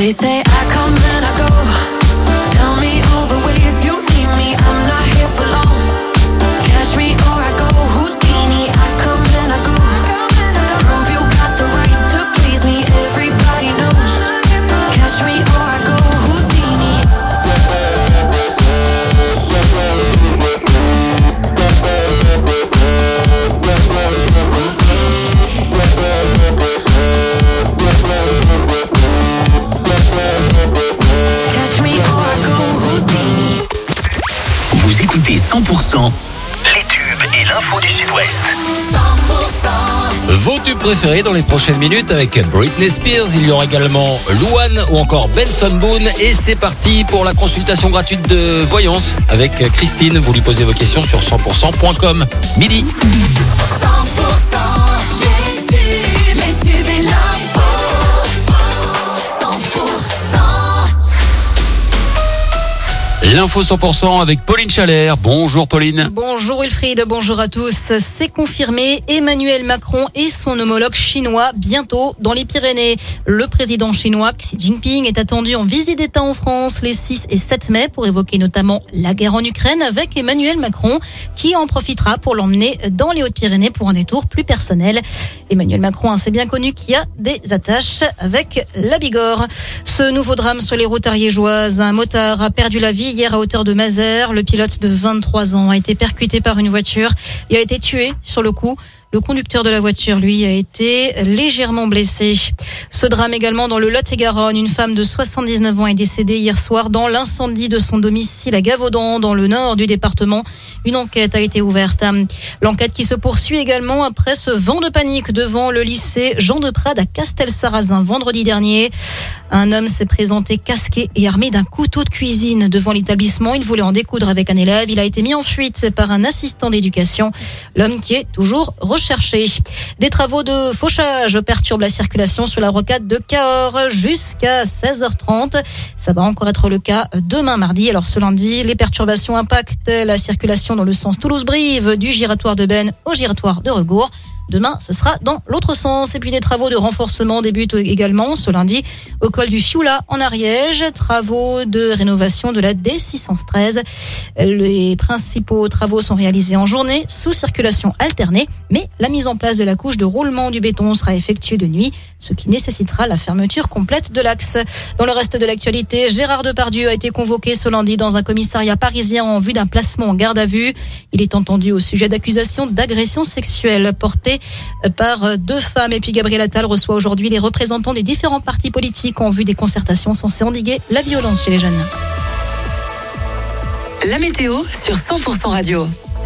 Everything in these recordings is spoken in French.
They say I come and I go. Tell me all the ways you need me. I'm not here for long. Catch me or I go Houdini. I come and I go. Prove you got the right to please me. Everybody knows. Catch me or I go Houdini. Catch me or I go Houdini. Vous écoutez 100% les tubes et l'info du Sud-Ouest. 100%. Vos tubes préférés dans les prochaines minutes avec Britney Spears. Il y aura également Louane ou encore Benson Boone. Et c'est parti pour la consultation gratuite de voyance avec Christine. Vous lui posez vos questions sur 100%.com. Midi. 100% les tubes et l'info. 100%. L'info 100% avec Pauline Chalère. Bonjour Pauline. Bonjour Wilfried, bonjour à tous. C'est confirmé, Emmanuel Macron et son homologue chinois bientôt dans les Pyrénées. Le président chinois Xi Jinping est attendu en visite d'État en France les 6 et 7 mai pour évoquer notamment la guerre en Ukraine avec Emmanuel Macron qui en profitera pour l'emmener dans les Hautes-Pyrénées pour un détour plus personnel. Emmanuel Macron, c'est bien connu qu'il y a des attaches avec la Bigorre. Ce nouveau drame sur les routes ariégeoises, un motard a perdu la vie hier à hauteur de Mazères. Le pilote de 23 ans a été percuté par une voiture et a été tué sur le coup. Le conducteur de la voiture, lui, a été légèrement blessé. Ce drame également dans le Lot-et-Garonne. Une femme de 79 ans est décédée hier soir dans l'incendie de son domicile à Gavaudan, dans le nord du département. Une enquête a été ouverte. L'enquête qui se poursuit également après ce vent de panique devant le lycée Jean de Prade à Castel-Sarrazin vendredi dernier. Un homme s'est présenté casqué et armé d'un couteau de cuisine devant l'établissement. Il voulait en découdre avec un élève. Il a été mis en fuite par un assistant d'éducation. L'homme qui est toujours recherché. Des travaux de fauchage perturbent la circulation sur la rocade de Cahors jusqu'à 16h30. Ça va encore être le cas demain mardi. Alors ce lundi, les perturbations impactent la circulation dans le sens Toulouse-Brive du giratoire de Benne au giratoire de Regour. Demain, ce sera dans l'autre sens. Et puis des travaux de renforcement débutent également ce lundi au col du Chioula en Ariège. Travaux de rénovation de la D613. Les principaux travaux sont réalisés en journée sous circulation alternée. Mais la mise en place de la couche de roulement du béton sera effectuée de nuit, ce qui nécessitera la fermeture complète de l'axe. Dans le reste de l'actualité, Gérard Depardieu a été convoqué ce lundi dans un commissariat parisien en vue d'un placement en garde à vue. Il est entendu au sujet d'accusations d'agression sexuelle portées par deux femmes. Et puis Gabriel Attal reçoit aujourd'hui les représentants des différents partis politiques en vue des concertations censées endiguer la violence chez les jeunes. La météo sur 100% radio.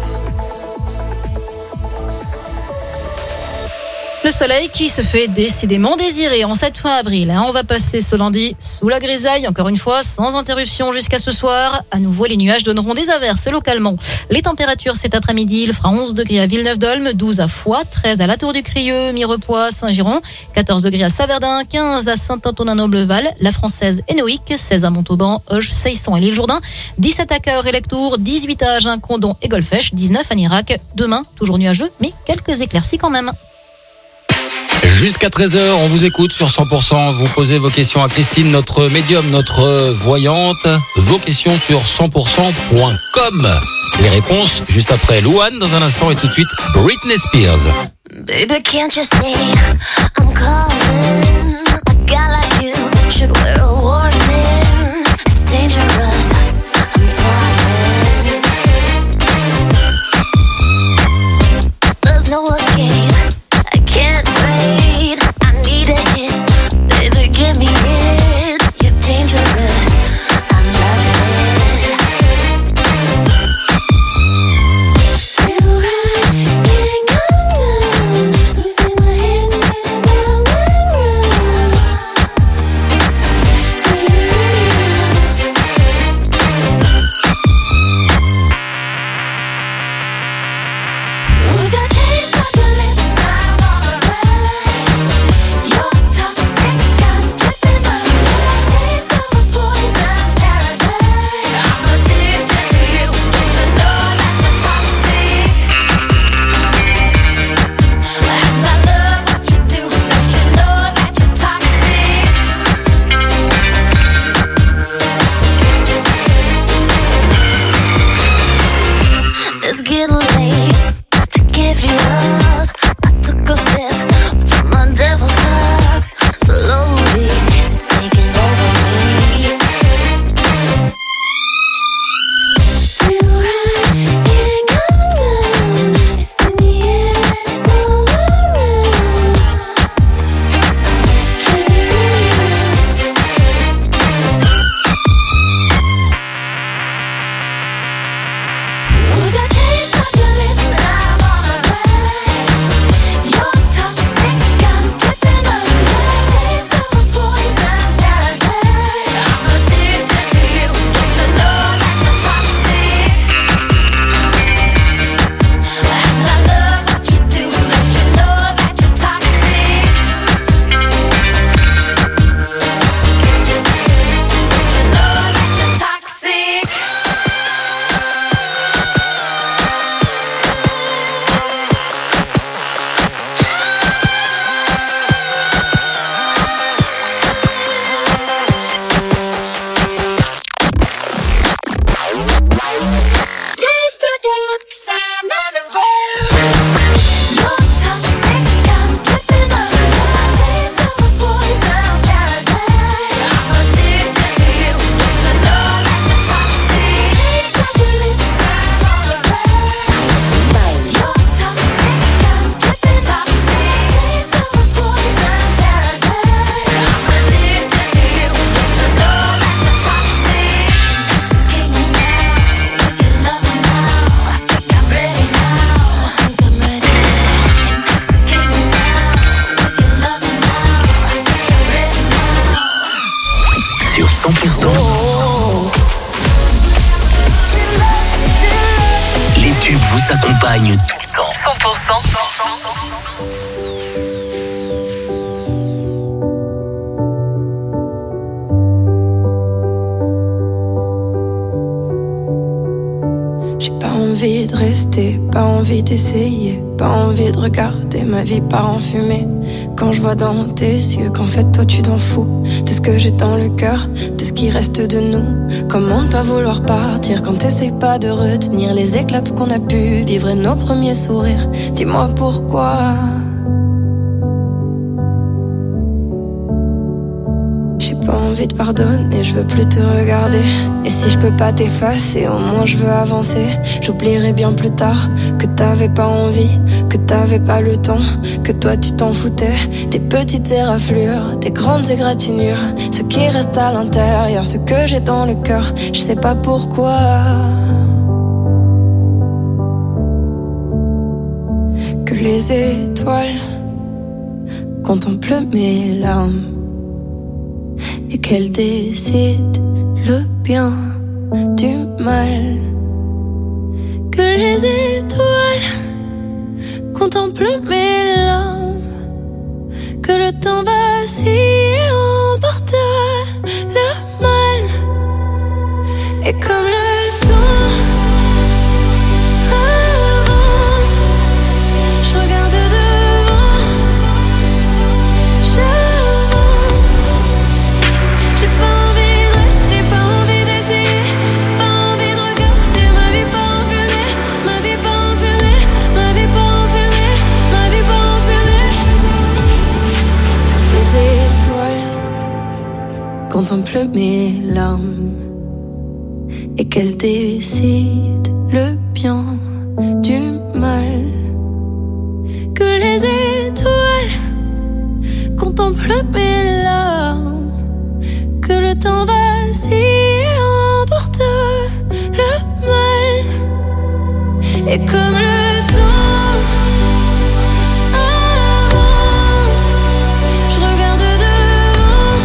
Le soleil qui se fait décidément désirer en cette fin avril. On va passer ce lundi sous la grisaille, encore une fois, sans interruption jusqu'à ce soir. À nouveau, les nuages donneront des averses localement. Les températures cet après-midi, il fera 11 degrés à Villeneuve-d'Olme, 12 à Foix, 13 à La Tour-du-Crieux, Mirepoix, Saint-Giron, 14 degrés à Saverdin, 15 à Saint-Antonin-Nobleval, La Française et Noïque, 16 à Montauban, Auch, Seisson et l'île Jourdain, 17 à Cahors et Lectoure, 18 à Agen, Condon et Golfech, 19 à Nirac. Demain, toujours nuageux, mais quelques éclaircies quand même. Jusqu'à 13h, on vous écoute sur 100%. Vous posez vos questions à Christine, notre médium, notre voyante. Vos questions sur 100%.com. Les réponses juste après Louane dans un instant et tout de suite Britney Spears. Baby, can't you see I'm calling? A guy like you should wear a warning. It's dangerous. I'm falling. There's no escape. I can't wait. I need a hit. Baby, give me it. You're dangerous. I'm loving it. Too high, can't come down. Losing my head, spinning round and round. 100%. Les tubes vous accompagnent tout le temps. 100%. J'ai pas envie de rester, pas envie d'essayer, pas envie de regarder ma vie part en fumée. Quand je vois dans tes yeux qu'en fait toi tu t'en fous de ce que j'ai dans le cœur, de ce qui reste de nous. Comment ne pas vouloir partir quand t'essayes pas de retenir les éclats de ce qu'on a pu vivre et nos premiers sourires. Dis-moi pourquoi. J'ai pas envie de pardonner, je veux plus te regarder. Et si je peux pas t'effacer, au moins je veux avancer. J'oublierai bien plus tard que t'avais pas envie, que t'avais pas le temps, que toi tu t'en foutais. Des petites éraflures, des grandes égratignures, ce qui reste à l'intérieur, ce que j'ai dans le cœur, je sais pas pourquoi. Que les étoiles contemplent mes larmes et qu'elle décide le bien du mal. Que les étoiles contemplent mes larmes, que le temps vacille et emporte le mal. Et comme le temps avance, je regarde devant, j'ai pas envie de rester, pas envie d'essayer, pas envie de regarder ma vie pas en fumée, ma vie pas en fumée, ma vie pas en fumée, ma vie pas en fumée. Les étoiles contemplent mes larmes et qu'elles décident le bien du mal. Que les étoiles contemplent mes larmes, que le temps vacille et emporte le mal. Et comme le temps avance, je regarde devant,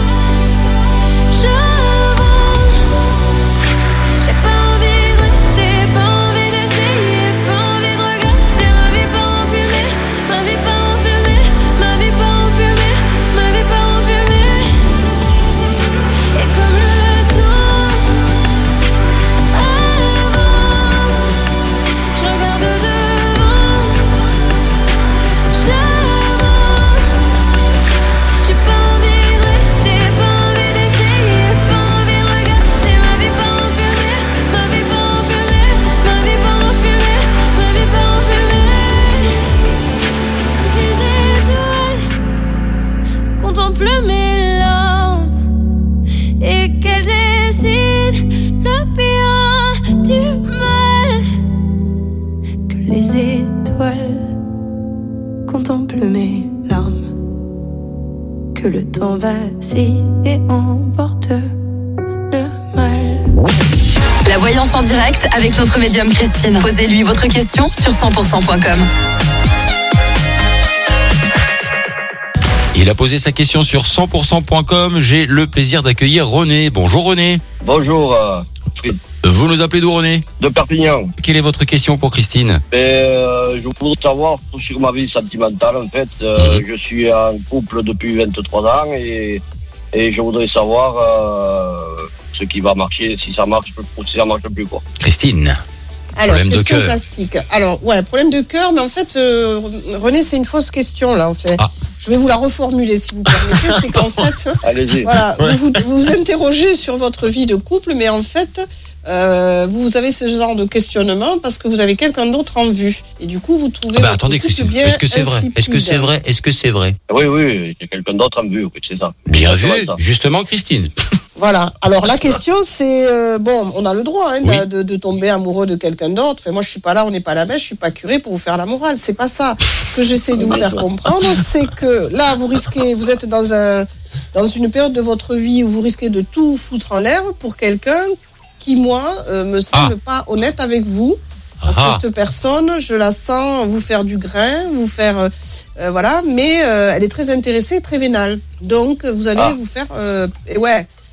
j'avance. J'ai pas envie de rester, pas envie d'essayer, pas envie de regarder ma vie pas en fumée, ma vie pas en fumée, ma vie pas en fumée, ma vie pas en fumée. Et comme le temps avance, je regarde devant, j'avance. J'ai pas envie de rester, pas envie d'essayer, pas envie de regarder ma vie pas en fumée, ma vie pas en fumée, ma vie pas en fumée, ma vie pas en fumée. Les étoiles contemplent mes larmes et qu'elles décident le bien du mal. Que les étoiles contemplent mes larmes, que le temps vacille et emporte le mal. La voyance en direct avec notre médium Christine. Posez-lui votre question sur 100%.com. Il a posé sa question sur 100%.com. J'ai le plaisir d'accueillir René. Bonjour René. Bonjour, Vous nous appelez d'où René? de Perpignan. Quelle est votre question pour Christine? Je voudrais savoir sur ma vie sentimentale. En fait, je suis en couple depuis 23 ans et je voudrais savoir ce qui va marcher, si ça marche ou si ça marche plus, quoi. Christine. Alors, Problème de question cœur. classique. Alors, ouais, problème de cœur, mais en fait, René, c'est une fausse question, là, en fait. Ah. Je vais vous la reformuler, si vous permettez. C'est qu'en fait, Allez-y. voilà, vous vous interrogez sur votre vie de couple, mais en fait, vous avez ce genre de questionnement parce que vous avez quelqu'un d'autre en vue. Et du coup, vous trouvez votre Attendez couple Christine, bien est-ce que c'est vrai? Est-ce que c'est insipide. vrai? Est-ce que c'est vrai? Oui, il y a quelqu'un d'autre en vue, oui, c'est ça. Bien C'est vu, vrai, ça. justement Christine. Voilà. Alors la question c'est bon, on a le droit Oui. de tomber amoureux de quelqu'un d'autre. Enfin, moi je suis pas là, on n'est pas à la messe, je suis pas curé pour vous faire la morale. C'est pas ça. Ce que j'essaie de vous faire comprendre, c'est que là vous êtes dans une période de votre vie où vous risquez de tout foutre en l'air pour quelqu'un qui moi me semble pas honnête avec vous. Parce que cette personne, je la sens vous faire du grain, vous faire voilà, mais elle est très intéressée, très vénale. Donc vous allez vous faire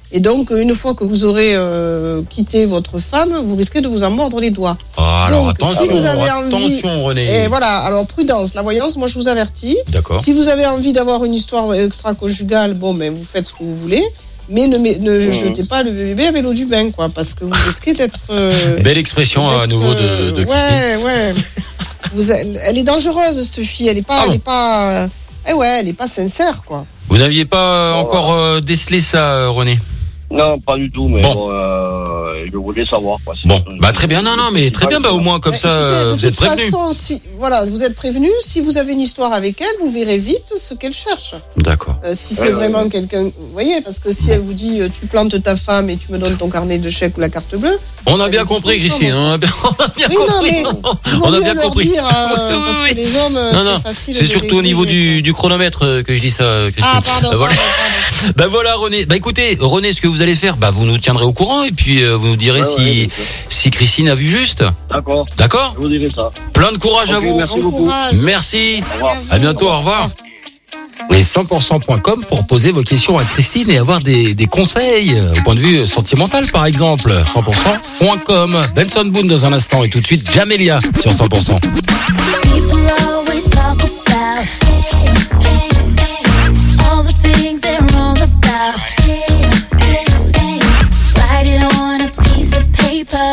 Et donc, une fois que vous aurez quitté votre femme, vous risquez de vous en mordre les doigts. Ah, alors Donc, attention, si vous avez envie- attention René. Et voilà, alors prudence, la voyance, moi je vous avertis. D'accord. Si vous avez envie d'avoir une histoire extra-conjugale, bon, ben vous faites ce que vous voulez, mais ne jetez pas le bébé avec l'eau du bain, quoi, parce que vous risquez d'être... Belle expression à nouveau de Christine. Ouais. Elle est dangereuse, cette fille, elle est pas... Ah bon. elle est pas elle est pas sincère, quoi. Vous n'aviez pas encore décelé ça, René? Non, pas du tout, mais Bon. bon, je voulais savoir. Quoi. Bon, bah très bien, non, mais très bien, bah au moins comme Mais ça, écoutez, vous êtes prévenus. De toute façon, vous êtes prévenus, si vous avez une histoire avec elle, vous verrez vite ce qu'elle cherche. D'accord. Si c'est vraiment quelqu'un, vous voyez, parce que si elle vous dit tu plantes ta femme et tu me donnes ton carnet de chèques ou la carte bleue. On a bien compris, Christine, on a bien Oui, non, compris. mais On a bien compris. Dire, parce Oui. que les hommes, Non, c'est facile. c'est de surtout au les niveau gruger, du chronomètre que je dis ça, Christine. Ah, pardon. Voilà. Bah voilà, René. Bah écoutez, René, ce que vous allez faire, bah vous nous tiendrez au courant et puis vous nous direz si Christine a vu juste. D'accord. D'accord. Je vous dirai ça. Plein de courage à Ok, vous. merci Bon beaucoup. courage. Merci. Au revoir. À bientôt, au revoir. Et 100%.com pour poser vos questions à Christine et avoir des conseils au point de vue sentimental, par exemple. 100%.com. Benson Boone dans un instant et tout de suite Jamelia sur 100%. People always talk about all the things they're wrong about. Write it on a piece of paper.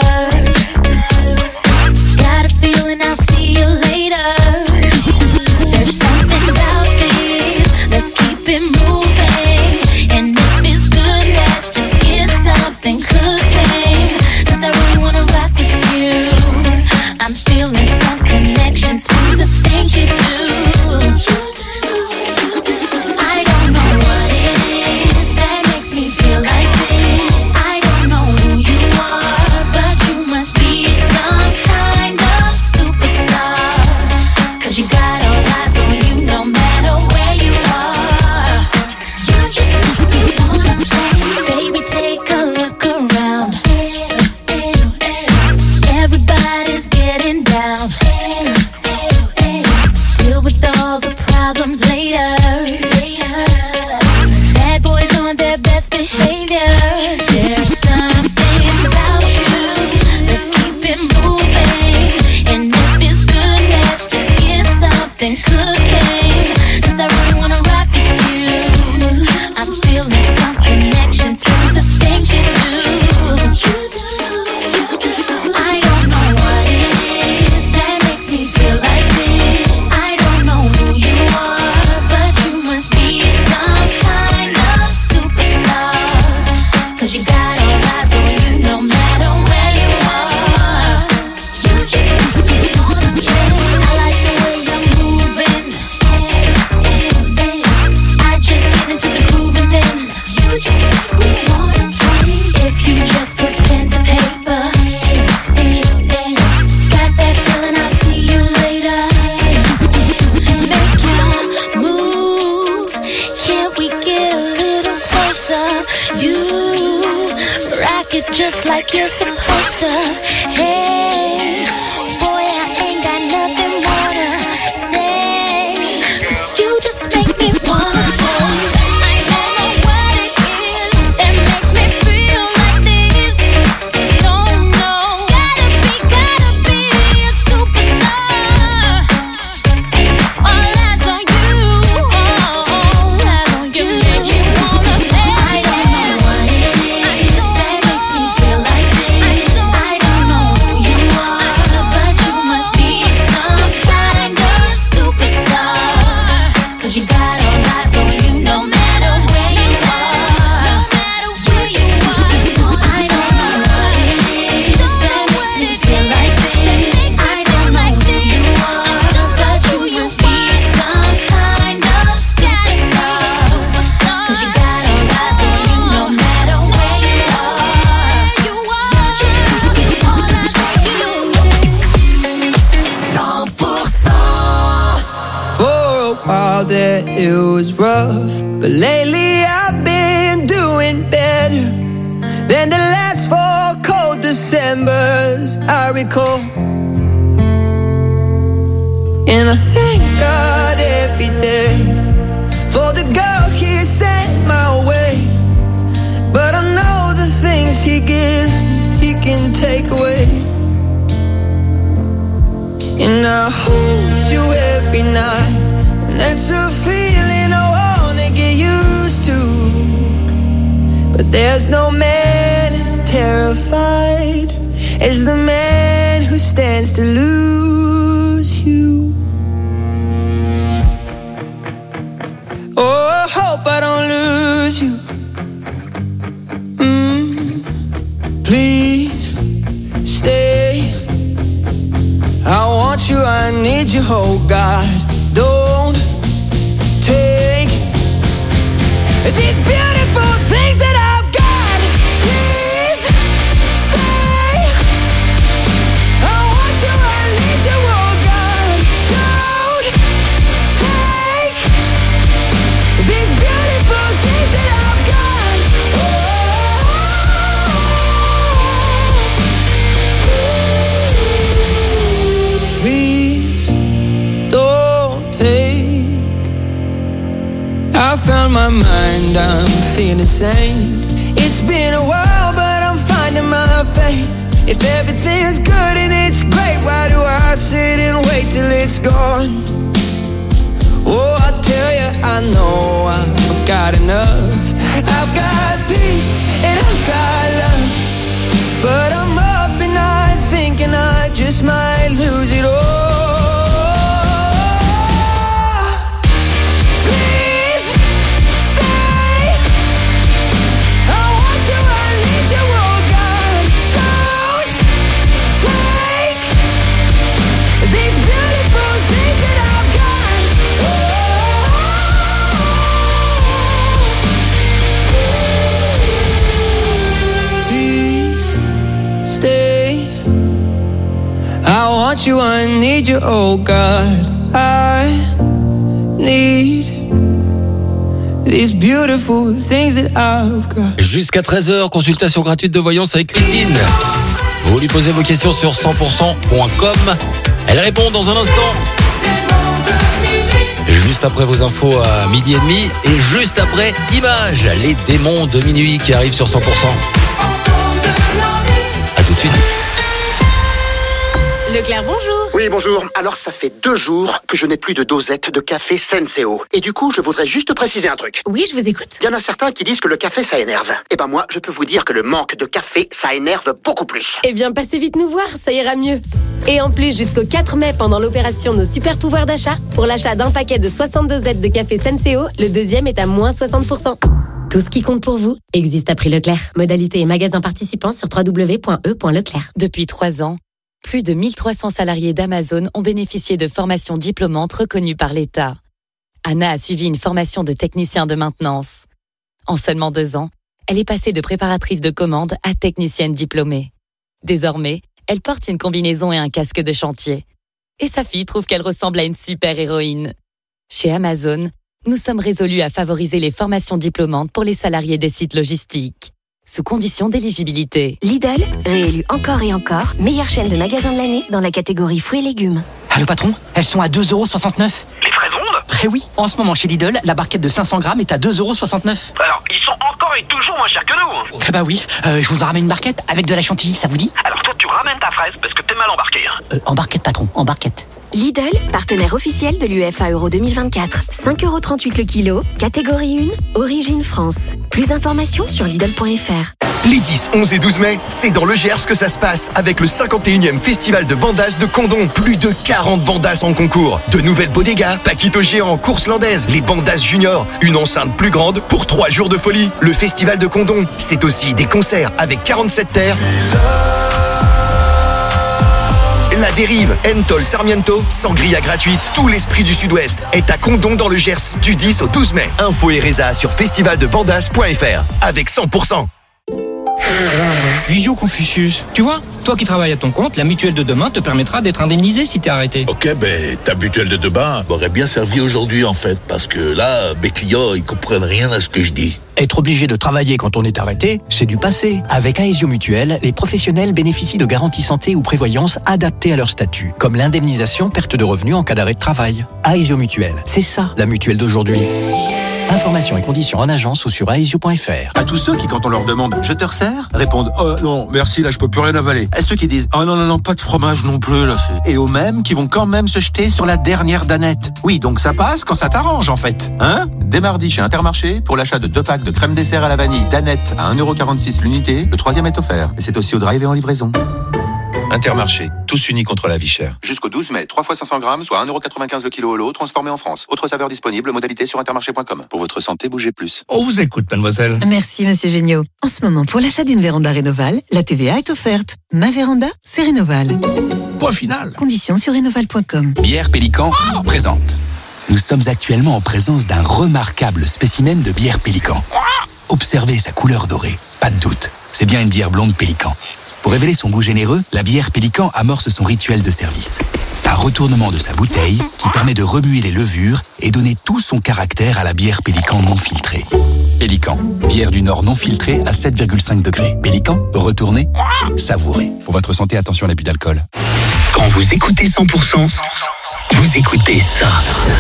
Got a feeling I'll see you later. There's something about this. Let's keep it moving. And if it's good, let's just get something cooking. 'Cause I really wanna rock with you. I'm feeling some connection to the things you do. I don't know what it is that makes me feel like this. I don't know who you are, but you must be some kind of superstar. 'Cause you got all eyes on you no matter where you are. You just make me wanna play. Baby, take a look around. Everybody's getting down. Deal with all the problems later. Bad boys on their best behavior. There's something about you. Let's keep it moving. And if it's good, let's just get something cooking. 'Cause I really wanna rock with you. I'm feeling some connection to the things you do. I don't know what it is that makes me feel like this. I don't know who you are, but you must be some kind of superstar. 'Cause you got all eyes on you no matter where you are. You just make me wanna play. I like the way you're moving. I just get into the groove and then you just make me wanna play. If you just put pen to paper. Got that feeling, I'll see you later. Make your move. Can't we get a little closer? You rock it just like you're supposed to. Hey, boy, I ain't got nothing more to say. 'Cause you just make me wanna play. I don't know what it is that makes me feel like this. Don't know. Gotta be a superstar. All eyes on you. All eyes on you. You just wanna play. I don't know what it is that makes me feel like this. I don't know who you are, but you must be some kind of superstar. 'Cause you got all eyes on you no matter where you are. No matter where you are. I don't know what it is that makes me feel like this. I don't know who you are, but you must be some kind of superstar. 'Cause you got all eyes on you no matter where you are. You just make me wanna play. 100%. For a while there it was rough, but lately I've been doing better than the last 4 cold Decembers I recall. And I thank God every day for the girl He sent my way. But I He gives me, He can take away. And I hold you every night, and that's a feeling I wanna get used to. But there's no man as terrified as the man who stands to lose you. Oh, I hope I don't lose you. Please stay. I want you, I need you, oh God. Don't take these beautiful things that I've got. Please stay. I want you, I need you, oh God. Don't take these beautiful things that I've got. Please don't take. I found my mind, I'm feeling sane. It's been a while, but I'm finding my faith. If everything's good and it's great, why do I sit and wait till it's gone? Oh, I tell you, I know I've got enough. I've got peace and I've got love, but I'm up at night thinking I just might lose it all. Please stay. I want you, I need you, oh God. Don't take these beautiful things that I've got. Please stay. I want you, I need you, oh God. I need these beautiful things that I've got. Jusqu'à 13h, consultation gratuite de voyance avec Christine. Vous lui posez vos questions sur 100%.com. Elle répond dans un instant. Juste après vos infos à 12h30 et juste après Images, les démons de minuit qui arrivent sur 100%. A tout de suite. Leclerc, bonjour. Oui, bonjour. Alors, ça fait 2 jours que je n'ai plus de dosette de café Senseo. Et du coup, je voudrais juste préciser un truc. Oui, je vous écoute. Il y en a certains qui disent que le café, ça énerve. Eh ben moi, je peux vous dire que le manque de café, ça énerve beaucoup plus. Eh bien, passez vite nous voir, ça ira mieux. Et en plus, jusqu'au 4 mai, pendant l'opération Nos Super Pouvoirs d'achat, pour l'achat d'un paquet de 60 dosettes de café Senseo, le deuxième est à moins 60%. Tout ce qui compte pour vous existe à prix Leclerc. Modalité et magasin participants sur www.e.leclerc. Depuis 3 ans, plus de 1300 salariés d'Amazon ont bénéficié de formations diplômantes reconnues par l'État. Anna a suivi une formation de technicien de maintenance. En seulement 2 ans, elle est passée de préparatrice de commande à technicienne diplômée. Désormais, elle porte une combinaison et un casque de chantier. Et sa fille trouve qu'elle ressemble à une super-héroïne. Chez Amazon, nous sommes résolus à favoriser les formations diplômantes pour les salariés des sites logistiques, sous condition d'éligibilité. Lidl, réélu encore et encore, meilleure chaîne de magasins de l'année dans la catégorie fruits et légumes. Allô patron, elles sont à 2,69 €. Les fraises rondes ? Eh oui, en ce moment chez Lidl, la barquette de 500 grammes est à 2,69 €. Alors, ils sont encore et toujours moins chers que nous. Eh bah oui, je vous en ramène une barquette avec de la chantilly, ça vous dit ? Alors toi, tu ramènes ta fraise parce que t'es mal embarqué. En barquette patron, en barquette. Lidl, partenaire officiel de l'UEFA Euro 2024. 5,38 € le kilo, catégorie 1, origine France. Plus d'informations sur Lidl.fr. Les 10, 11 et 12 mai, c'est dans le Gers que ça se passe avec le 51e festival de bandas de Condom. Plus de 40 bandas en concours. De nouvelles bodegas, Paquito géant, course landaise, les bandas juniors, une enceinte plus grande pour 3 jours de folie. Le festival de Condom, c'est aussi des concerts avec 47 terres. La Dérive, Entol, Sarmiento, sangria gratuite. Tout l'esprit du Sud-Ouest est à Condom dans le Gers du 10 au 12 mai. Info et résa sur festivaldebandas.fr avec 100%. Visio Confucius. Tu vois, toi qui travailles à ton compte, la mutuelle de demain te permettra d'être indemnisé si t'es arrêté. Ok, ta mutuelle de demain m'aurait bien servi aujourd'hui en fait, parce que là, mes clients, ils comprennent rien à ce que je dis. Être obligé de travailler quand on est arrêté, c'est du passé. Avec Aesio Mutuelle, les professionnels bénéficient de garanties santé ou prévoyance adaptées à leur statut, comme l'indemnisation perte de revenus en cas d'arrêt de travail. Aesio Mutuelle, c'est ça la mutuelle d'aujourd'hui. Informations et conditions en agence ou sur aesio.fr. À tous ceux qui, quand on leur demande « je te resserre ?» répondent « oh non, merci, là je peux plus rien avaler ». À ceux qui disent « oh non, pas de fromage non plus là ». Et aux mêmes qui vont quand même se jeter sur la dernière danette. Oui, donc ça passe quand ça t'arrange en fait. Hein ? Dès mardi chez Intermarché, pour l'achat de 2 packs de crème dessert à la vanille danette à 1,46€ l'unité, le 3e est offert. Et c'est aussi au drive et en livraison. Intermarché, tous unis contre la vie chère. Jusqu'au 12 mai, 3 fois 500 grammes, soit 1,95€ le kilo au lot, transformé en France. Autre saveur disponible, modalité sur intermarché.com. Pour votre santé, bougez plus. On vous écoute, mademoiselle. Merci, monsieur Géniaud. En ce moment, pour l'achat d'une véranda Rénoval, la TVA est offerte. Ma véranda, c'est Rénoval. Point final. Conditions sur rénoval.com. Bière Pélican présente. Nous sommes actuellement en présence d'un remarquable spécimen de bière Pélican. Observez sa couleur dorée. Pas de doute, c'est bien une bière blonde Pélican. Pour révéler son goût généreux, la bière Pélican amorce son rituel de service. Un retournement de sa bouteille qui permet de remuer les levures et donner tout son caractère à la bière Pélican non filtrée. Pélican, bière du Nord non filtrée à 7,5 degrés. Pélican, retournez, savourez. Pour votre santé, attention à l'abus d'alcool. Quand vous écoutez 100%, vous écoutez ça.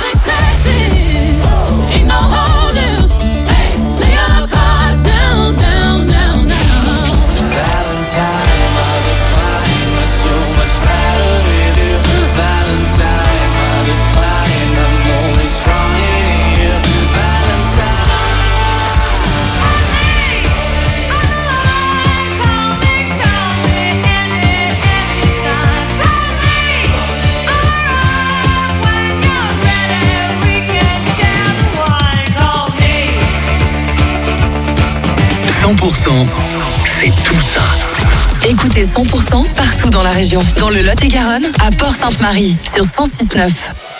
C'est tout ça. Écoutez 100% partout dans la région. Dans le Lot-et-Garonne, à Port-Sainte-Marie, sur 106.9.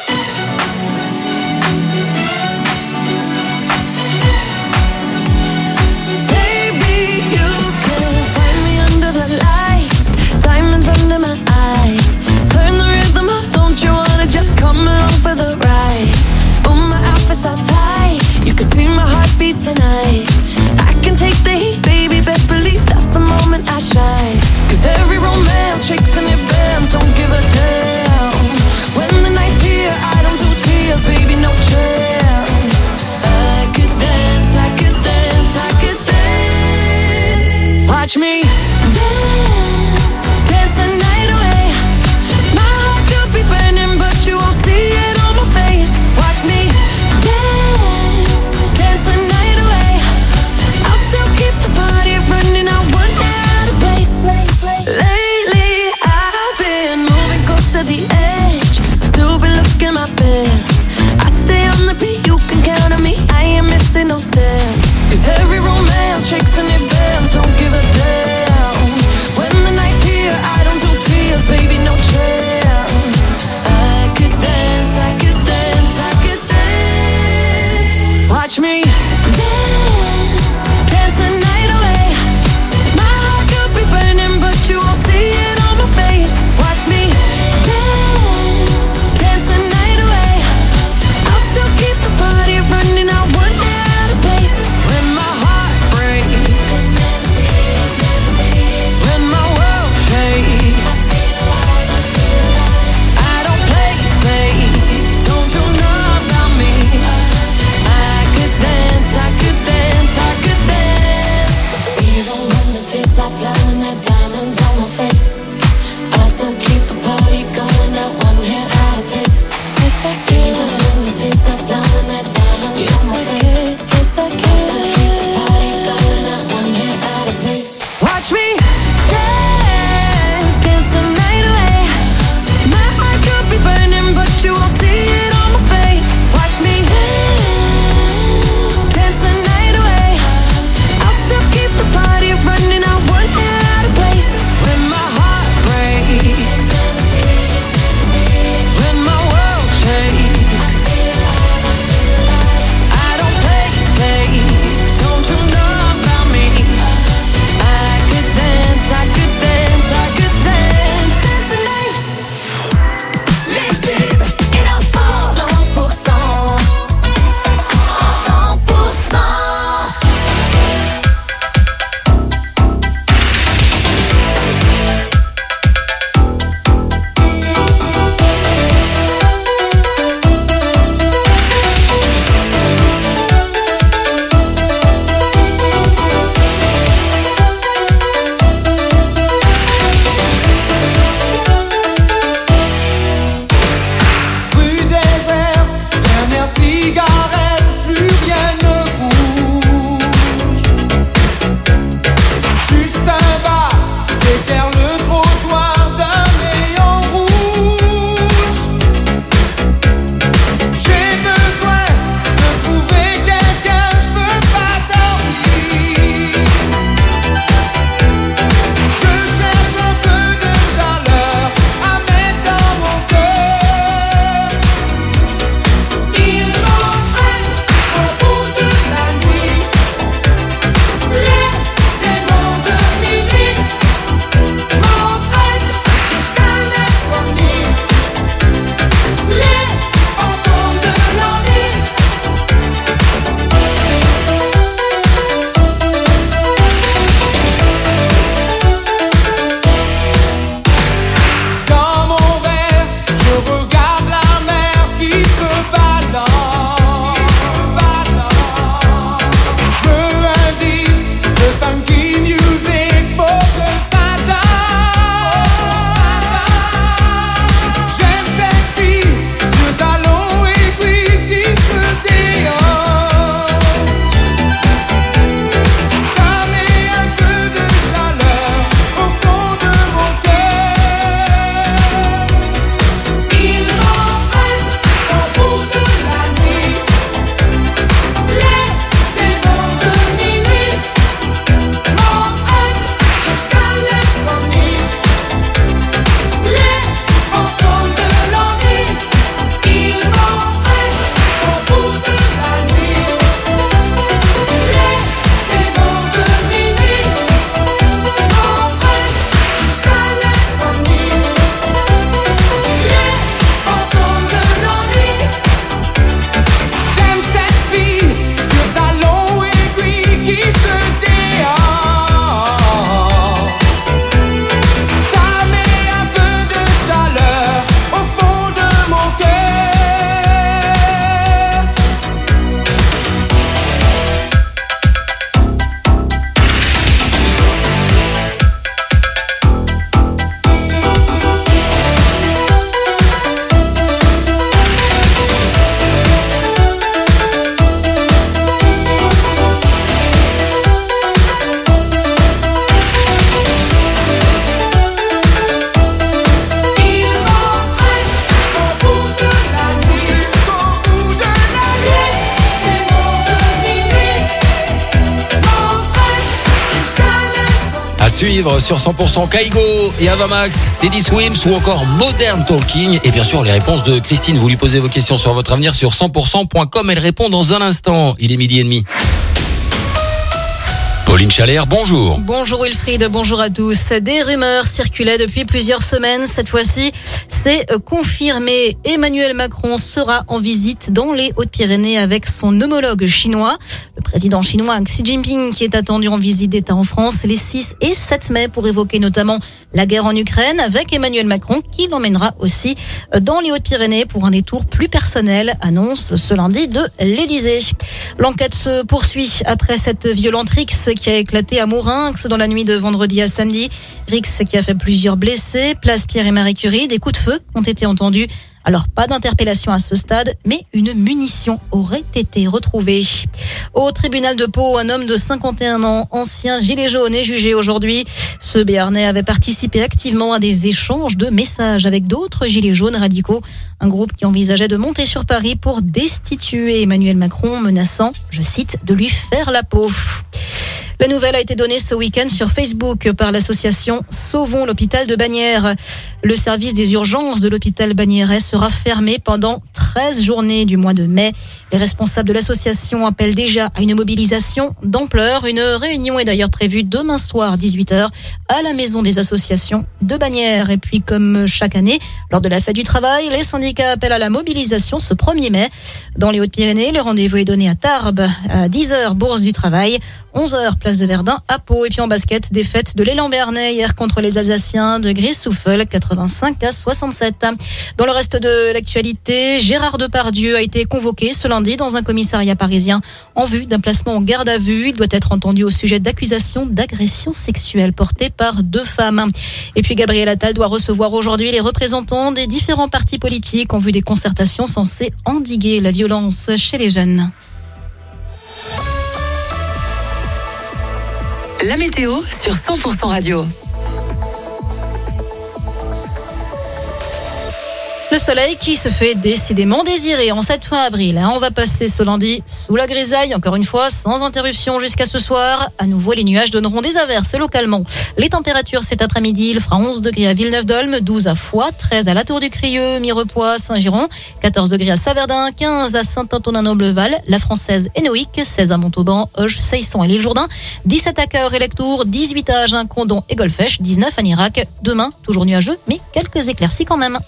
Baby, you can find me under the lights, diamonds under my eyes. Turn the rhythm up, don't you wanna just come along for the ride? Oh, my outfit's all tight, you can see my heartbeat tonight. I can take the heat, baby, best believe that's the moment I shine. 'Cause every romance shakes and it bends, don't give a damn. When the night's here, I don't do tears, baby, no chance. I could dance, I could dance, I could dance. Watch me dance, dance the night away. My heart could be burning, but you won't see it on my face. Watch me dance, dance the night away. I'll still keep the party running, I wouldn't get out of place. Lately, I've been moving close to the edge, still be looking my best. I stay on the beat, you can count on me, I ain't missing no steps. 'Cause every romance shakes and it bends, don't give a damn. suivre sur 100% Kaigo et Avamax, Teddy Swims ou encore Modern Talking. Et bien sûr, les réponses de Christine. Vous lui posez vos questions sur votre avenir sur 100%.com. Elle répond dans un instant. Il est 12h30. Pauline Chalère, bonjour. Bonjour Wilfried, bonjour à tous. Des rumeurs circulaient depuis plusieurs semaines. Cette fois-ci, c'est confirmé. Emmanuel Macron sera en visite dans les Hautes-Pyrénées avec son homologue chinois. Le président chinois Xi Jinping qui est attendu en visite d'État en France les 6 et 7 mai pour évoquer notamment la guerre en Ukraine avec Emmanuel Macron qui l'emmènera aussi dans les Hautes-Pyrénées pour un détour plus personnel, annonce ce lundi de l'Élysée. L'enquête se poursuit après cette violente rixe qui a éclaté à Mourinx dans la nuit de vendredi à samedi. Rixe qui a fait plusieurs blessés, place Pierre et Marie Curie, des coups de feu ont été entendus. Alors, pas d'interpellation à ce stade, mais une munition aurait été retrouvée. Au tribunal de Pau, un homme de 51 ans, ancien gilet jaune, est jugé aujourd'hui. Ce Béarnais avait participé activement à des échanges de messages avec d'autres gilets jaunes radicaux. Un groupe qui envisageait de monter sur Paris pour destituer Emmanuel Macron, menaçant, je cite, de lui faire la peau. La nouvelle a été donnée ce week-end sur Facebook par l'association Sauvons l'hôpital de Bagnères. Le service des urgences de l'hôpital bagnérais sera fermé pendant 13 journées du mois de mai. Les responsables de l'association appellent déjà à une mobilisation d'ampleur. Une réunion est d'ailleurs prévue demain soir 18h à la maison des associations de Bagnères. Et puis comme chaque année, lors de la fête du travail, les syndicats appellent à la mobilisation ce 1er mai. Dans les Hautes-Pyrénées, le rendez-vous est donné à Tarbes à 10h, Bourse du Travail, 11h, place de Verdun à Pau. Et puis en basket, défaite de l'élan béarnais hier contre les Alsaciens de Gris-Souffel, 85-67. Dans le reste de l'actualité, Gérard Depardieu a été convoqué ce lundi dans un commissariat parisien en vue d'un placement en garde à vue. Il doit être entendu au sujet d'accusations d'agression sexuelle portées par 2 femmes. Et puis Gabriel Attal doit recevoir aujourd'hui les représentants des différents partis politiques en vue des concertations censées endiguer la violence chez les jeunes. La météo sur 100% radio. Le soleil qui se fait décidément désirer en cette fin avril. On va passer ce lundi sous la grisaille, encore une fois, sans interruption jusqu'à ce soir. À nouveau, les nuages donneront des averses localement. Les températures cet après-midi, il fera 11 degrés à Villeneuve-d'Olme, 12 à Foix, 13 à La Tour-du-Crieu, Mirepoix, Saint-Giron, 14 degrés à Saverdin, 15 à Saint-Antonin-Noble-Val, La Française et Noïque, 16 à Montauban, Auch, Seisson et l'Île-Jourdain, 17 à Cahors et Lectoure, 18 à Agen, Condom et Golfech, 19 à Nirac. Demain, toujours nuageux, mais quelques éclaircies quand même.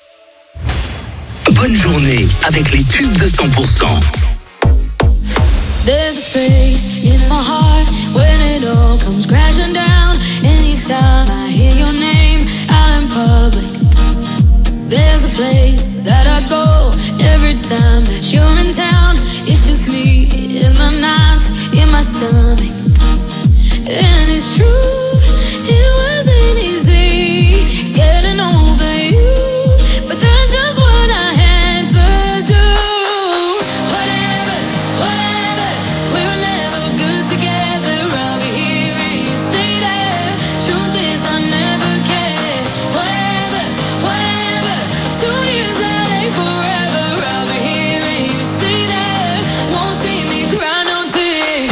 Bonne journée avec les tubes de 100%. There's a space in my heart when it all comes crashing down. Anytime I hear your name out in public. There's a place that I go every time that you're in town. It's just me in my nights, in my stomach. And it's true, it wasn't easy getting over you, but that's just what I had to do. Whatever, we were never good together. I'll be here and you say that. Truth is I never cared. Whatever, 2 years that ain't forever. I'll be here and you say that. Won't see me cry no tears.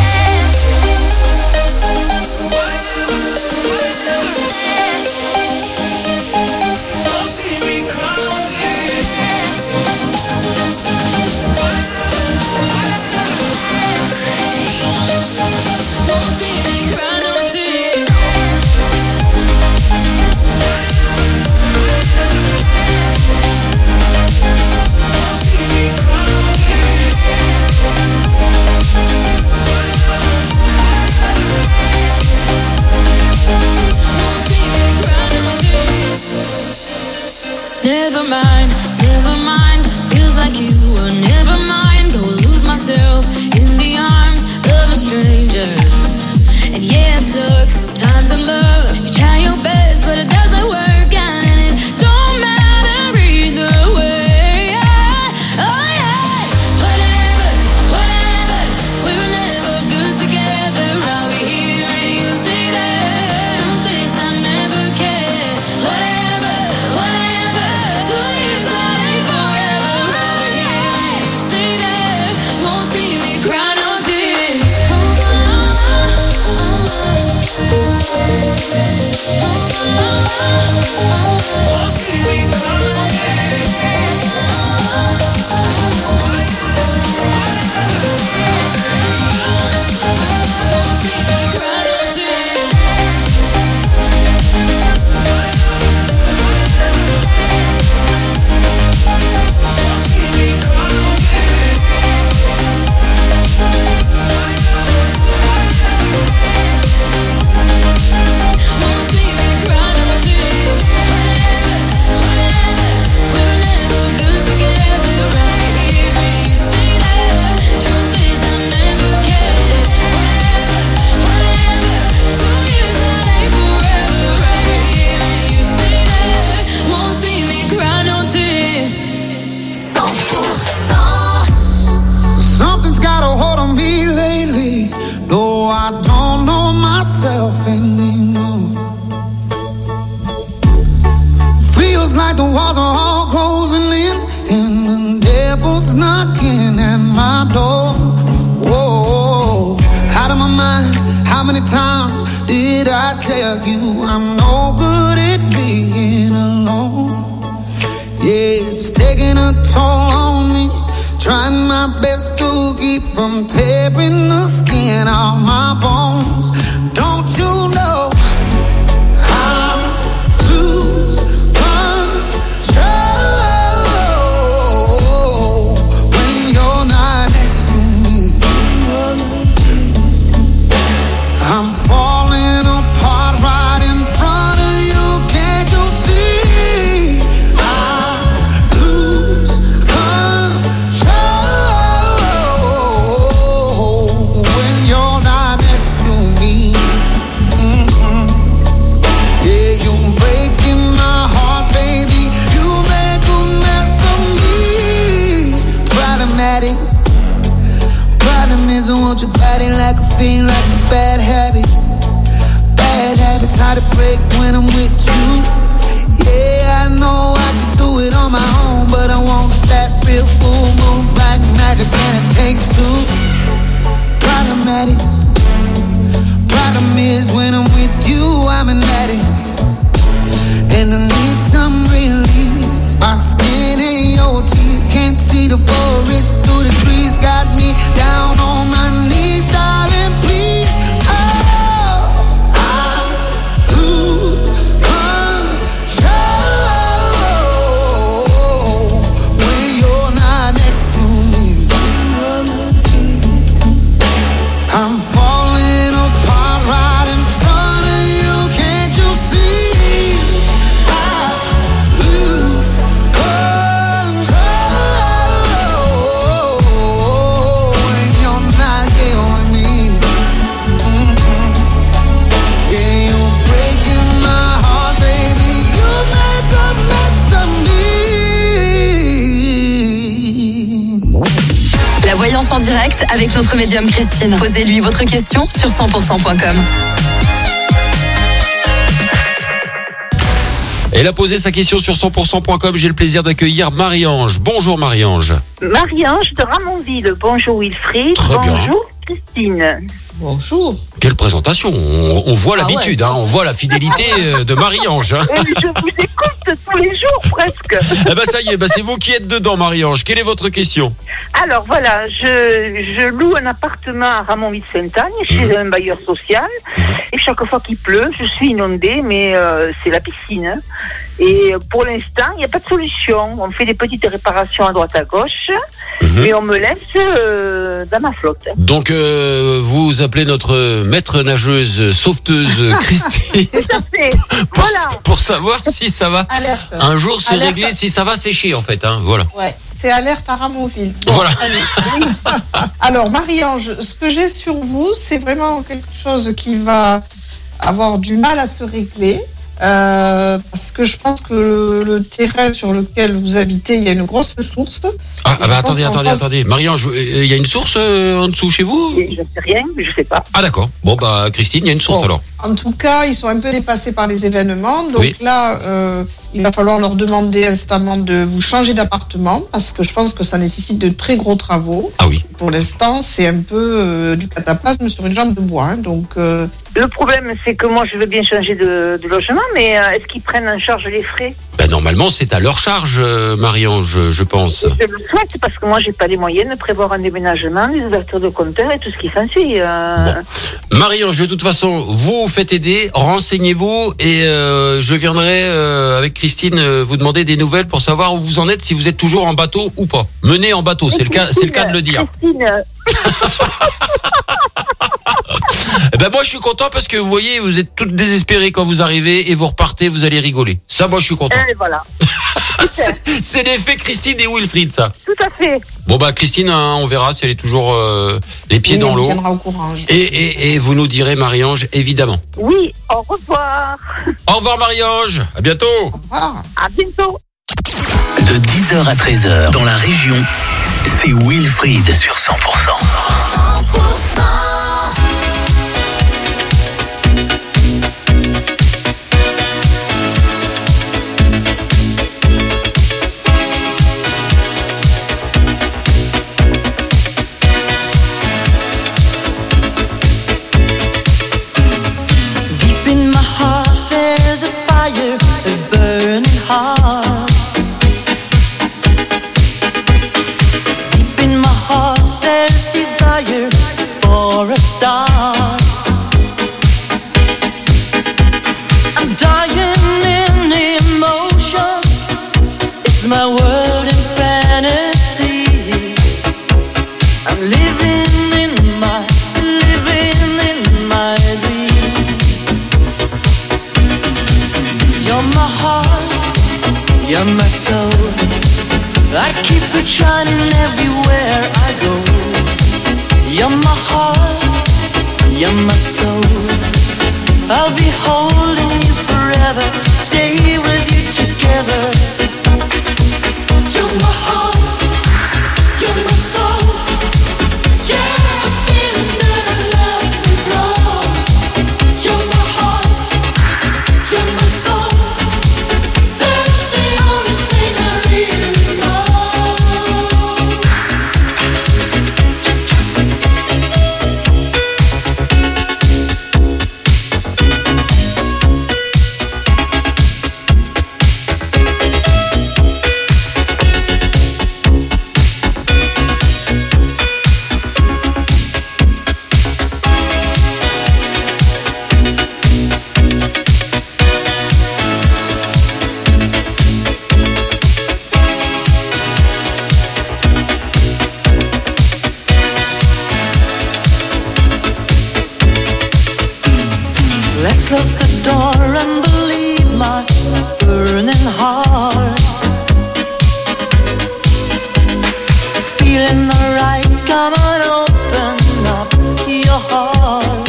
Won't see me cry no tears. Won't see me cry no tears. Never mind, feels like you were never mind. Go lose myself in the arms of a stranger. And yeah, it sucks sometimes in love. You try your best, but it doesn't work out, and it don't matter either way. Oh yeah, whatever, we were never good together. I'll be here and you say that. Truth is I never cared. Whatever, 2 years that ain't forever. I'll be here and you say that. Won't see me cry no tears. Something's got a hold on me lately. No, I don't know myself anymore. Feels like the walls are all closing in, and the devil's knocking at my door. Whoa, out of my mind. How many times did I tell you I'm no good at being alone? Yeah, it's taking a toll on me. Trying my best to keep from tearing the skin off my bones. Don't you know how to control when you're not next to me? I'm falling apart right in front of you. Can't you see? I lose control when you're not next to me. Yeah, you're breaking my heart, baby. You make a mess of me. Problematic. Problem is I want your body like a fiend, like a bad habit. Bad habits hard to break when I'm with you. Yeah, I know I can do it on my own, but I want that real full moon black magic, and it takes two. Problematic. Problem is when I'm with you, I'm an addict, and I need some relief. My skin ain't your teeth, can't see the forest through the trees. Got me down on my knees, darling, please. Oh, I lose control when you're not next to me. I'm falling apart right in front of you. Can't you see? I lose control when you're not here with me. Yeah, you're breaking my heart, baby. You make a mess of me. La voyance en direct avec notre médium Christine. Posez-lui votre question sur 100%.com. Elle a posé sa question sur 100%.com. J'ai le plaisir d'accueillir Marie-Ange. Bonjour Marie-Ange. Marie-Ange de Ramonville. Bonjour Wilfried. Très bien. Bonjour Christine. Bonjour. Quelle présentation. On voit l'habitude, hein, on voit la fidélité de Marie-Ange. Hein. Je vous écoute tous les jours presque. Eh ben ça y est, c'est vous qui êtes dedans Marie-Ange. Quelle est votre question? Alors voilà, je loue un appartement à Ramonville-Sainte-Agne chez un bailleur social. Et chaque fois qu'il pleut, je suis inondée, mais c'est la piscine. Hein. Et pour l'instant, il n'y a pas de solution. On fait des petites réparations à droite à gauche, mais on me laisse dans ma flotte. Donc vous appelez notre maître nageuse sauveteuse Christine pour savoir si ça va un jour se régler, si ça va sécher en fait. Hein, voilà. Ouais, c'est alerte à Ramonville. Bon, voilà. Alors Marie-Ange, ce que j'ai sur vous, c'est vraiment quelque chose qui va avoir du mal à se régler. Parce que je pense que le terrain sur lequel vous habitez, il y a une grosse source. Ah bah attendez. Marie-Ange, il y a une source en dessous chez vous? Je ne sais rien, je sais pas. Ah d'accord. Bon bah Christine, il y a une source alors. En tout cas, ils sont un peu dépassés par les événements. Donc là, il va falloir leur demander instamment de vous changer d'appartement parce que je pense que ça nécessite de très gros travaux. Ah oui. Pour l'instant, c'est un peu du cataplasme sur une jambe de bois. Hein, donc, Le problème, c'est que moi, je veux bien changer de logement, mais est-ce qu'ils prennent en charge les frais? Normalement, c'est à leur charge, Marie-Ange, je pense. Je le souhaite parce que moi, j'ai pas les moyens de prévoir un déménagement, les ouvertures de compteurs et tout ce qui s'ensuit. Bon. Marie-Ange, de toute façon, vous faites aider, renseignez-vous et je viendrai avec Christine vous demander des nouvelles pour savoir où vous en êtes, si vous êtes toujours en bateau ou pas. Menez en bateau, c'est le cas de le dire. Christine. Moi je suis content parce que vous voyez, vous êtes toutes désespérées quand vous arrivez et vous repartez, vous allez rigoler. Ça, moi je suis content. Et voilà. c'est l'effet Christine et Wilfried, ça. Tout à fait. Bon Christine, hein, on verra si elle est toujours les pieds dans l'eau. On tiendra au courant. Et vous nous direz, Marie-Ange, évidemment. Oui, au revoir. Au revoir Marie-Ange, à bientôt. Au revoir. À bientôt. De 10h à 13h dans la région, c'est Wilfried sur 100%. 100%. Shining everywhere I go. You're my heart, you're my soul. I'll be holding you forever, stay with you together. You're my heart, you're my soul. Yeah, I'm feeling that I love you, bro. You're my heart, you're my soul. That's the only thing I really know. Let's close the door and believe my burning heart. Feeling alright, come on, open up your heart.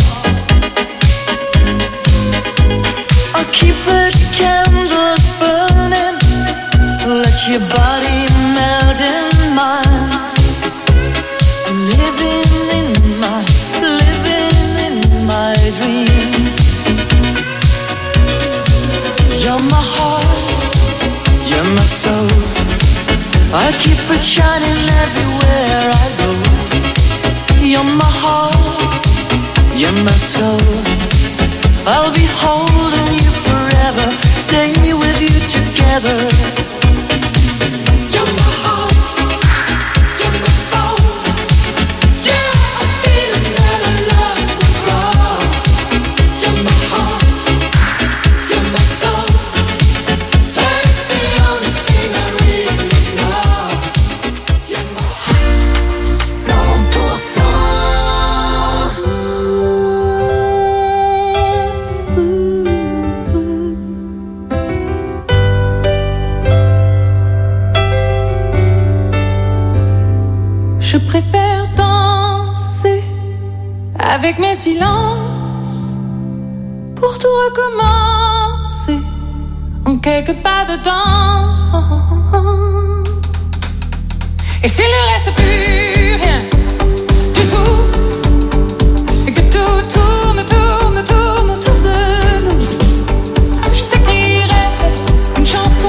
I'll keep the candles burning, let your body melt in mine. Living in my dreams. You're my heart, you're my soul. I keep it shining everywhere I go. You're my heart, you're my soul. I'll be holding you forever, stay with you together. You're my heart, you're my soul. Yeah, I'm feeling that I love you, bro. You're my heart. You're my soul. That's the only thing I really know. You're my 100%. Je préfère danser avec mes silences pour tout recommencer en quelque pas dedans. Et s'il ne reste plus rien du tout, et que tout tourne autour de nous, je t'écrirai une chanson.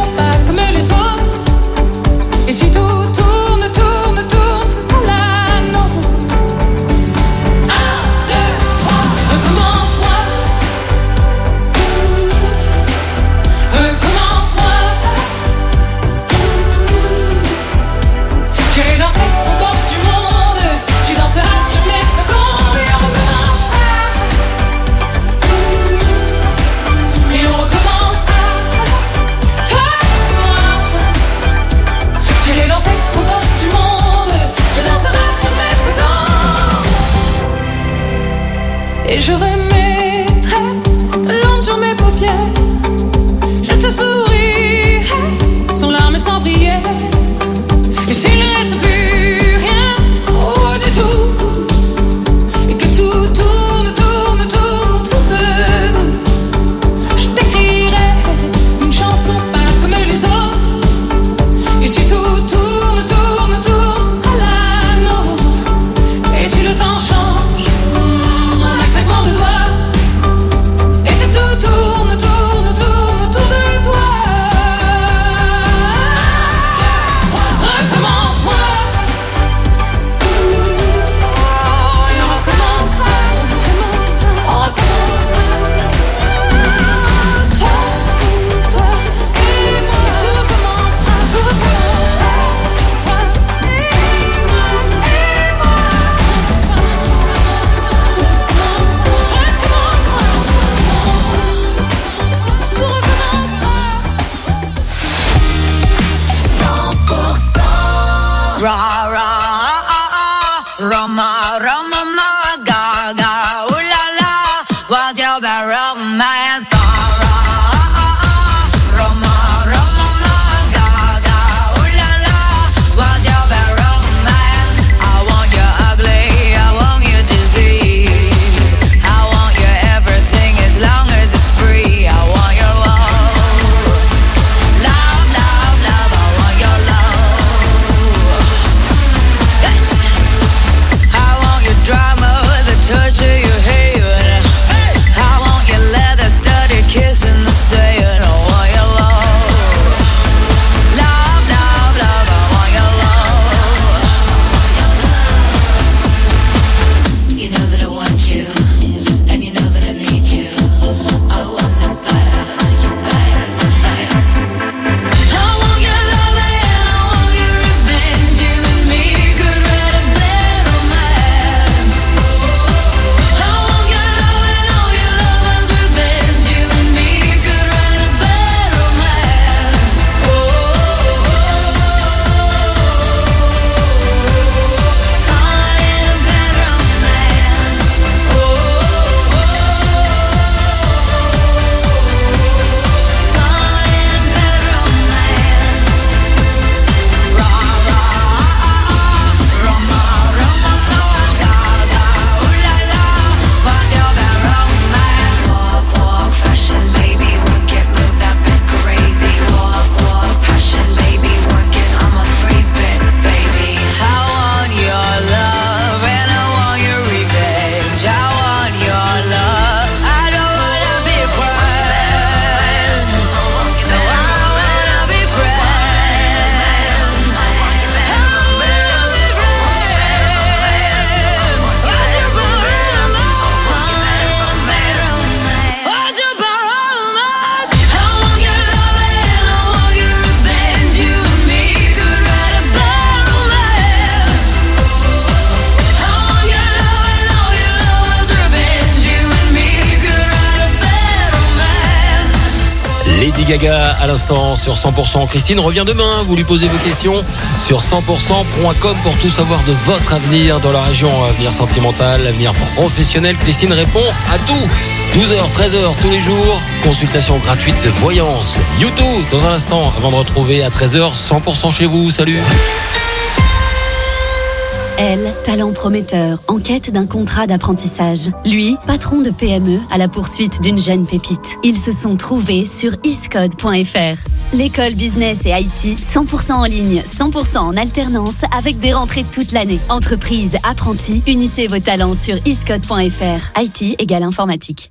Want your bad romance. Lady Gaga à l'instant sur 100%. Christine revient demain, vous lui posez vos questions sur 100%.com pour tout savoir de votre avenir dans la région, avenir sentimental, avenir professionnel. Christine répond à tout. 12h, 13h tous les jours, consultation gratuite de voyance. YouTube dans un instant avant de retrouver à 13h 100% chez vous. Salut. Elle, talent prometteur, en quête d'un contrat d'apprentissage. Lui, patron de PME à la poursuite d'une jeune pépite. Ils se sont trouvés sur iscode.fr. L'école business et IT, 100% en ligne, 100% en alternance, avec des rentrées toute l'année. Entreprise, apprentis, unissez vos talents sur iscode.fr. IT égale informatique.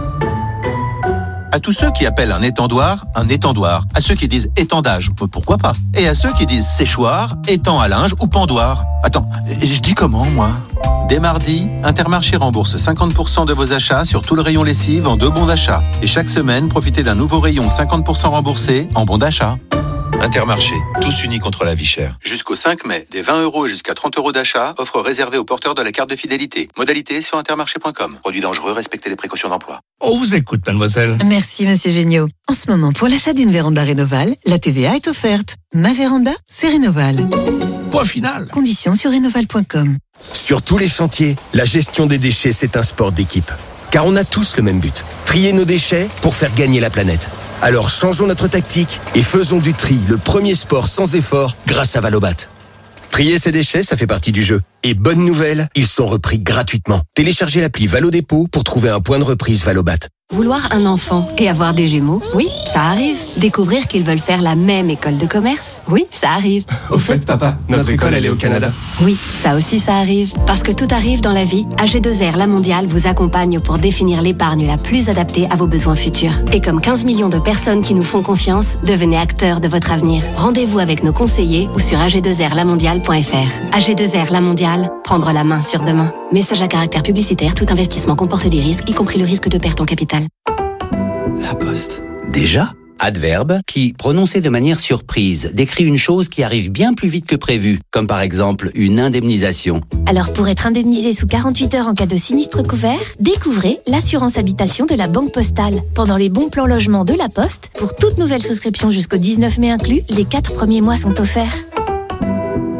À tous ceux qui appellent un étendoir. À ceux qui disent étendage, pourquoi pas. Et à ceux qui disent séchoir, étang à linge ou pendoir. Attends, je dis comment, moi ? Dès mardi, Intermarché rembourse 50% de vos achats sur tout le rayon lessive en 2 bons d'achat. Et chaque semaine, profitez d'un nouveau rayon 50% remboursé en bons d'achat. Intermarché, tous unis contre la vie chère. Jusqu'au 5 mai, des 20 € et jusqu'à 30 € d'achat, offre réservée aux porteurs de la carte de fidélité. Modalité sur intermarché.com. Produit dangereux, respectez les précautions d'emploi. On vous écoute, mademoiselle. Merci, monsieur Géniaud. En ce moment, pour l'achat d'une véranda Rénoval, la TVA est offerte. Ma véranda, c'est Rénoval. Point final. Conditions sur rénoval.com. Sur tous les chantiers, la gestion des déchets, c'est un sport d'équipe. Car on a tous le même but, trier nos déchets pour faire gagner la planète. Alors changeons notre tactique et faisons du tri le premier sport sans effort grâce à Valobat. Trier ses déchets, ça fait partie du jeu. Et bonne nouvelle, ils sont repris gratuitement. Téléchargez l'appli Valodépôt pour trouver un point de reprise Valobat. Vouloir un enfant et avoir des jumeaux, oui, ça arrive. Découvrir qu'ils veulent faire la même école de commerce, oui, ça arrive. Au fait, papa, notre école, elle est au Canada. Oui, ça aussi, ça arrive. Parce que tout arrive dans la vie, AG2R La Mondiale vous accompagne pour définir l'épargne la plus adaptée à vos besoins futurs. Et comme 15 millions de personnes qui nous font confiance, devenez acteurs de votre avenir. Rendez-vous avec nos conseillers ou sur ag2rlamondiale.fr. AG2R La Mondiale, prendre la main sur demain. Message à caractère publicitaire, tout investissement comporte des risques, y compris le risque de perte en capital. La Poste. Déjà ? Adverbe qui, prononcé de manière surprise, décrit une chose qui arrive bien plus vite que prévu, comme par exemple une indemnisation. Alors pour être indemnisé sous 48 heures en cas de sinistre couvert, découvrez l'assurance habitation de la Banque Postale. Pendant les bons plans logement de la Poste, pour toute nouvelle souscription jusqu'au 19 mai inclus, les 4 premiers mois sont offerts.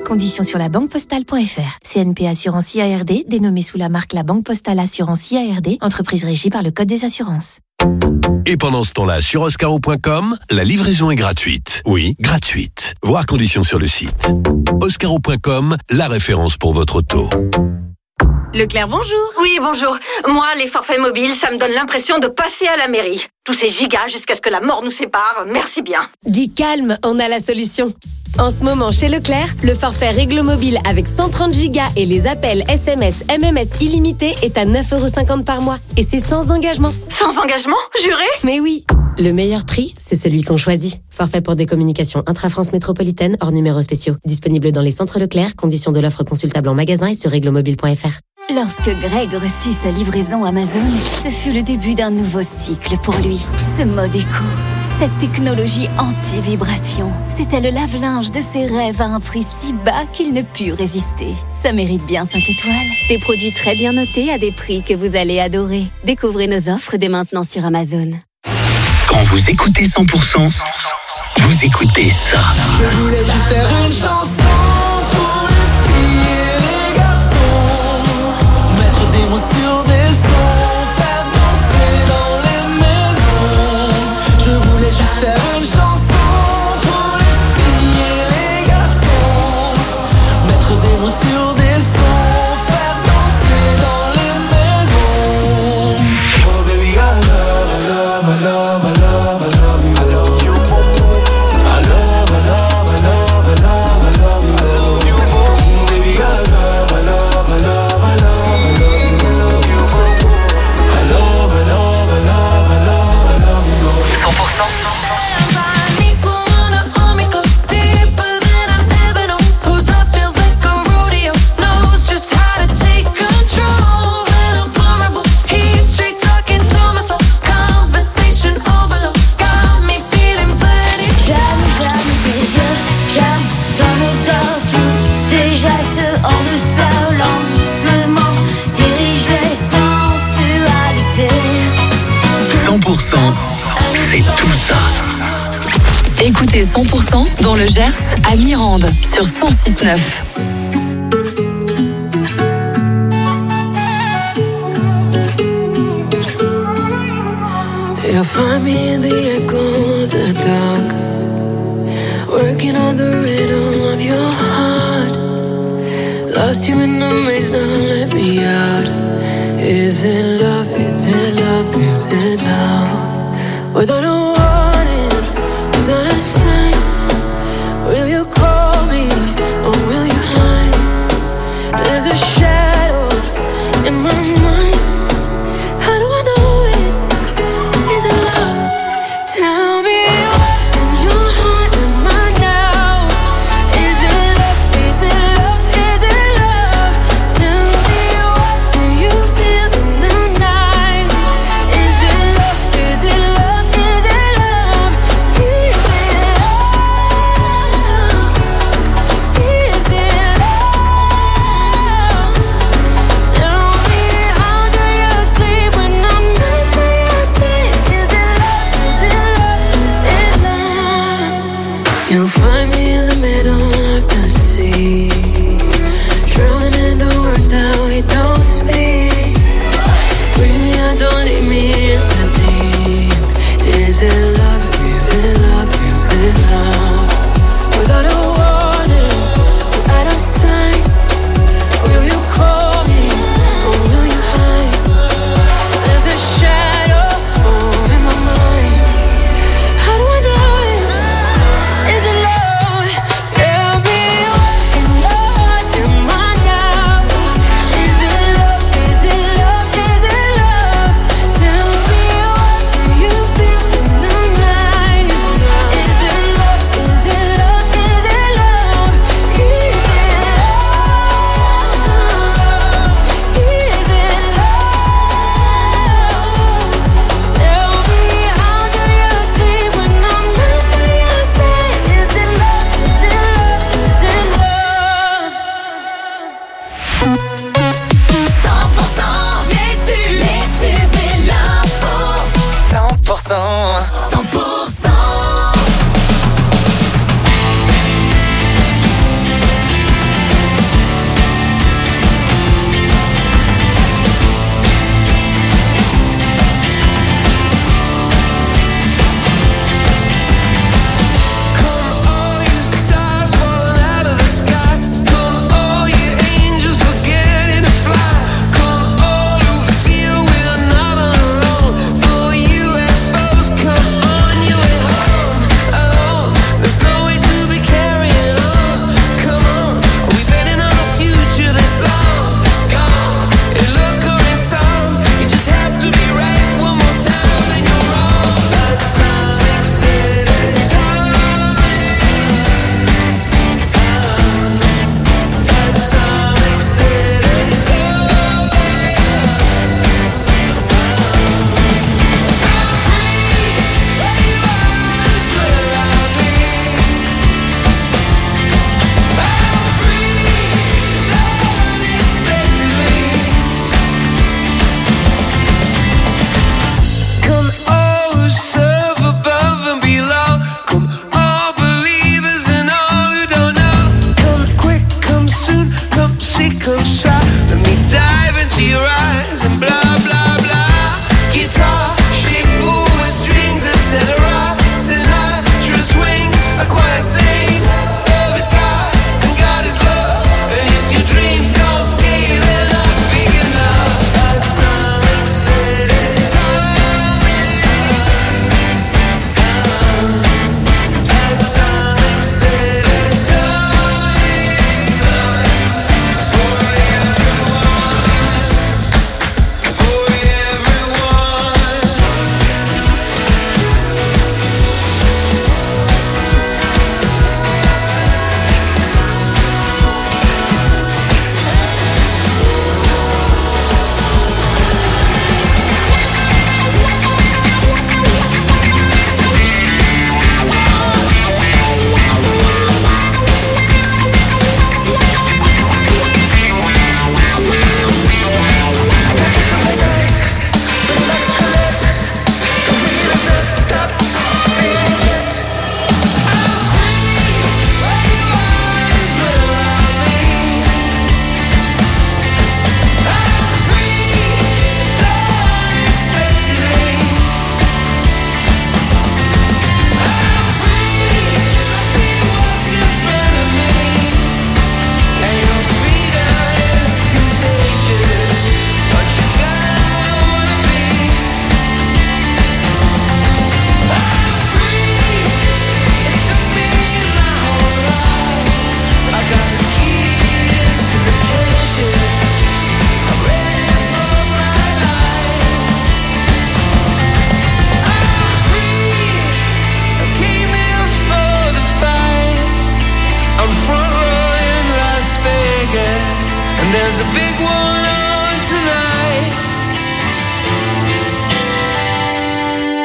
Conditions sur la banquepostale.fr. CNP Assurance IARD, dénommée sous la marque La Banque Postale Assurance IARD, entreprise régie par le Code des assurances. Et pendant ce temps-là, sur oscaro.com, la livraison est gratuite. Oui, gratuite. Voir conditions sur le site. Oscaro.com, la référence pour votre auto. Leclerc, bonjour. Oui, bonjour. Moi, les forfaits mobiles, ça me donne l'impression de passer à la mairie. Tous ces gigas jusqu'à ce que la mort nous sépare, merci bien. Dis calme, on a la solution. En ce moment, chez Leclerc, le forfait Réglo Mobile avec 130 gigas et les appels SMS, MMS illimités est à 9,50€ par mois. Et c'est sans engagement. Sans engagement, juré? Mais oui. Le meilleur prix, c'est celui qu'on choisit. Forfait pour des communications intra-France métropolitaine hors numéros spéciaux. Disponible dans les centres Leclerc. Conditions de l'offre consultable en magasin et sur réglomobile.fr. Lorsque Greg reçut sa livraison Amazon, ce fut le début d'un nouveau cycle pour lui. Ce mode éco, cette technologie anti-vibration, c'était le lave-linge de ses rêves à un prix si bas qu'il ne put résister. Ça mérite bien 5 étoiles. Des produits très bien notés à des prix que vous allez adorer. Découvrez nos offres dès maintenant sur Amazon. Quand vous écoutez 100%, vous écoutez ça. Je voulais juste faire une chanson pour les filles et les garçons. Mettre des mots sur des sons, faire danser dans les maisons. Je voulais juste faire une chanson pour les filles et les garçons. Mettre des mots sur des sons, faire danser dans les maisons. Oh baby, I love, I love, I love, I love, I love you. I love you. I love, I love, I love, I love, I love you. I love you. Baby, I love, I love, I love, I love, I love you. I love, I love, I love, I love, I love you. 100%. C'est tout ça. Écoutez 100% dans le Gers à Mirande sur 106.9. You'll find me in the echo of the dark, working on the rhythm of your heart. Lost you in the maze, now let me out. Is it love, is it love, is it love? Without a